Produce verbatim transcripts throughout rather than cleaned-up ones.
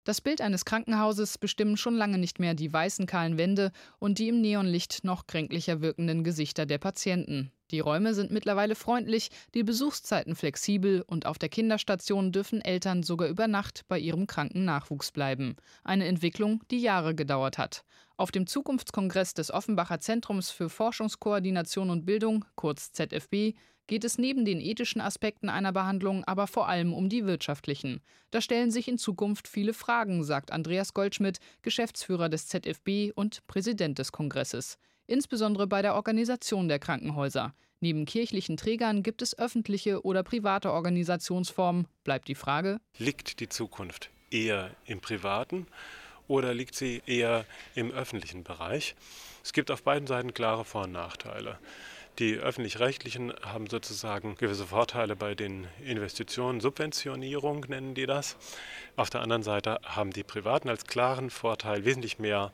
Das Bild eines Krankenhauses bestimmen schon lange nicht mehr die weißen kahlen Wände und die im Neonlicht noch kränklicher wirkenden Gesichter der Patienten. Die Räume sind mittlerweile freundlich, die Besuchszeiten flexibel und auf der Kinderstation dürfen Eltern sogar über Nacht bei ihrem kranken Nachwuchs bleiben. Eine Entwicklung, die Jahre gedauert hat. Auf dem Zukunftskongress des Offenbacher Zentrums für Forschungskoordination und Bildung, kurz Z F B, geht es neben den ethischen Aspekten einer Behandlung aber vor allem um die wirtschaftlichen. Da stellen sich in Zukunft viele Fragen, sagt Andreas Goldschmidt, Geschäftsführer des Z F B und Präsident des Kongresses. Insbesondere bei der Organisation der Krankenhäuser. Neben kirchlichen Trägern gibt es öffentliche oder private Organisationsformen. Bleibt die Frage: Liegt die Zukunft eher im Privaten oder liegt sie eher im öffentlichen Bereich? Es gibt auf beiden Seiten klare Vor- und Nachteile. Die öffentlich-rechtlichen haben sozusagen gewisse Vorteile bei den Investitionen, Subventionierung nennen die das. Auf der anderen Seite haben die Privaten als klaren Vorteil wesentlich mehr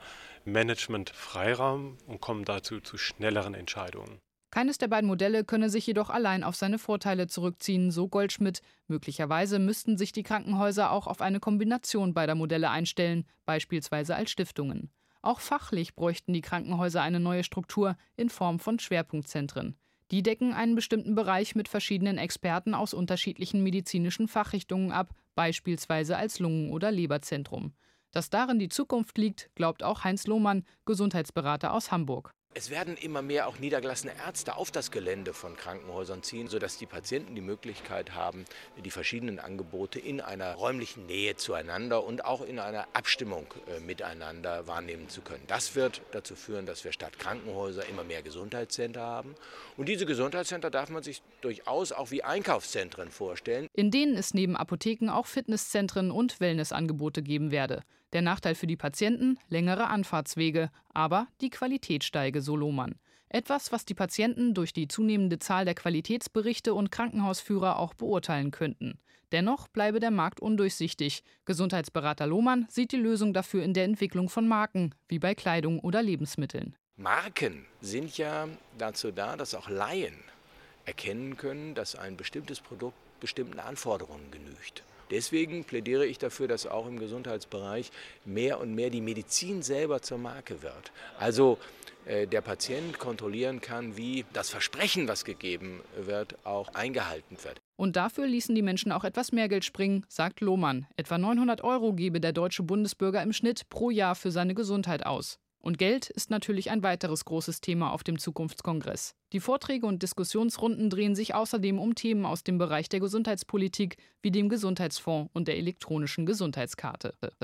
Management-Freiraum und kommen dazu zu schnelleren Entscheidungen. Keines der beiden Modelle könne sich jedoch allein auf seine Vorteile zurückziehen, so Goldschmidt. Möglicherweise müssten sich die Krankenhäuser auch auf eine Kombination beider Modelle einstellen, beispielsweise als Stiftungen. Auch fachlich bräuchten die Krankenhäuser eine neue Struktur in Form von Schwerpunktzentren. Die decken einen bestimmten Bereich mit verschiedenen Experten aus unterschiedlichen medizinischen Fachrichtungen ab, beispielsweise als Lungen- oder Leberzentrum. Dass darin die Zukunft liegt, glaubt auch Heinz Lohmann, Gesundheitsberater aus Hamburg. Es werden immer mehr auch niedergelassene Ärzte auf das Gelände von Krankenhäusern ziehen, sodass die Patienten die Möglichkeit haben, die verschiedenen Angebote in einer räumlichen Nähe zueinander und auch in einer Abstimmung äh, miteinander wahrnehmen zu können. Das wird dazu führen, dass wir statt Krankenhäuser immer mehr Gesundheitscenter haben. Und diese Gesundheitscenter darf man sich durchaus auch wie Einkaufszentren vorstellen, in denen es neben Apotheken auch Fitnesszentren und Wellnessangebote geben werde. Der Nachteil für die Patienten: längere Anfahrtswege, aber die Qualität steige, so Lohmann. Etwas, was die Patienten durch die zunehmende Zahl der Qualitätsberichte und Krankenhausführer auch beurteilen könnten. Dennoch bleibe der Markt undurchsichtig. Gesundheitsberater Lohmann sieht die Lösung dafür in der Entwicklung von Marken, wie bei Kleidung oder Lebensmitteln. Marken sind ja dazu da, dass auch Laien erkennen können, dass ein bestimmtes Produkt bestimmten Anforderungen genügt. Deswegen plädiere ich dafür, dass auch im Gesundheitsbereich mehr und mehr die Medizin selber zur Marke wird. Also äh, der Patient kontrollieren kann, wie das Versprechen, was gegeben wird, auch eingehalten wird. Und dafür ließen die Menschen auch etwas mehr Geld springen, sagt Lohmann. Etwa neunhundert Euro gebe der deutsche Bundesbürger im Schnitt pro Jahr für seine Gesundheit aus. Und Geld ist natürlich ein weiteres großes Thema auf dem Zukunftskongress. Die Vorträge und Diskussionsrunden drehen sich außerdem um Themen aus dem Bereich der Gesundheitspolitik, wie dem Gesundheitsfonds und der elektronischen Gesundheitskarte.